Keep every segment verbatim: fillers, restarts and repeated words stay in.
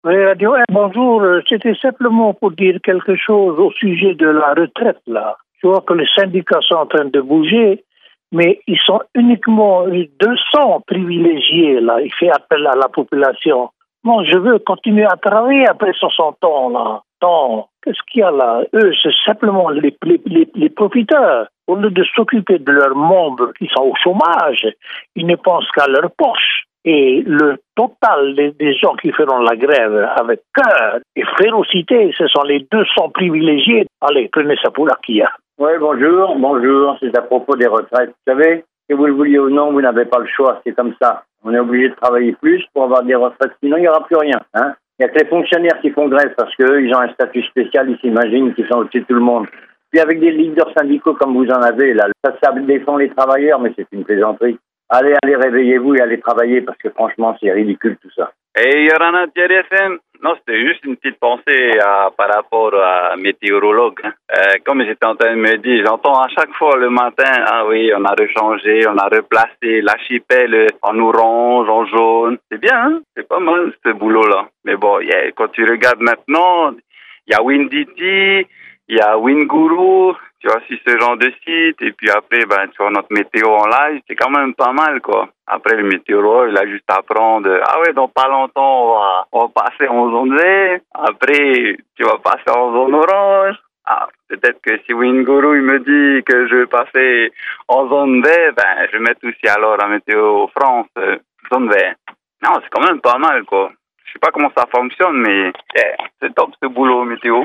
Oui, Radio un, bonjour. Euh, C'était simplement pour dire quelque chose au sujet de la retraite, là. Je vois que les syndicats sont en train de bouger, mais ils sont uniquement deux cents privilégiés, là. Il fait appel à la population. Moi, je veux continuer à travailler après soixante ans, là. Non, qu'est-ce qu'il y a là? Eux, c'est simplement les, les, les, les profiteurs. Au lieu de s'occuper de leurs membres qui sont au chômage, ils ne pensent qu'à leur poche. Et le total des, des gens qui feront la grève avec cœur et férocité, ce sont les deux cents privilégiés. Allez, prenez ça pour acquis. Oui, bonjour, bonjour, c'est à propos des retraites. Vous savez, que vous le vouliez ou non, vous n'avez pas le choix, c'est comme ça. On est obligé de travailler plus pour avoir des retraites, sinon il n'y aura plus rien. Hein. Il n'y a que les fonctionnaires qui font grève parce qu'eux, ils ont un statut spécial, ils s'imaginent qu'ils sont au-dessus de tout le monde. Puis avec des leaders syndicaux comme vous en avez, là, ça, ça défend les travailleurs, mais c'est une plaisanterie. Allez, allez, réveillez-vous et allez travailler parce que franchement, c'est ridicule tout ça. Et Yorana Thierry F M, non, c'était juste une petite pensée à, par rapport à météorologue. Hein. Euh, comme j'étais en train de me dire, j'entends à chaque fois le matin, ah oui, on a rechangé, on a replacé l'archipel en orange, en jaune. C'est bien, hein? C'est pas mal ce boulot-là. Mais bon, yeah, quand tu regardes maintenant, il y a Windity, il y a Winguru, tu vois, sur ce genre de site. Et puis après, ben, tu vois, notre météo en live, c'est quand même pas mal, quoi. Après, le météorologue, il a juste à prendre, ah ouais, dans pas longtemps, on va, on va passer en zone verte. Après, tu vas passer en zone orange. Ah, peut-être que si Winguru, il me dit que je vais passer en zone verte, ben, je vais mettre aussi alors la météo France, euh, zone verte. Non, c'est quand même pas mal, quoi. Je sais pas comment ça fonctionne, mais yeah, c'est top ce boulot météo.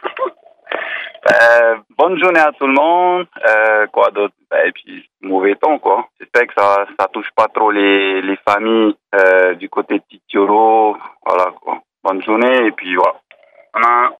Euh, bonne journée à tout le monde. Euh, quoi d'autre? Et puis mauvais temps, quoi. J'espère que ça ça touche pas trop les les familles euh, du côté de Titiolo. Voilà, quoi. Bonne journée et puis voilà.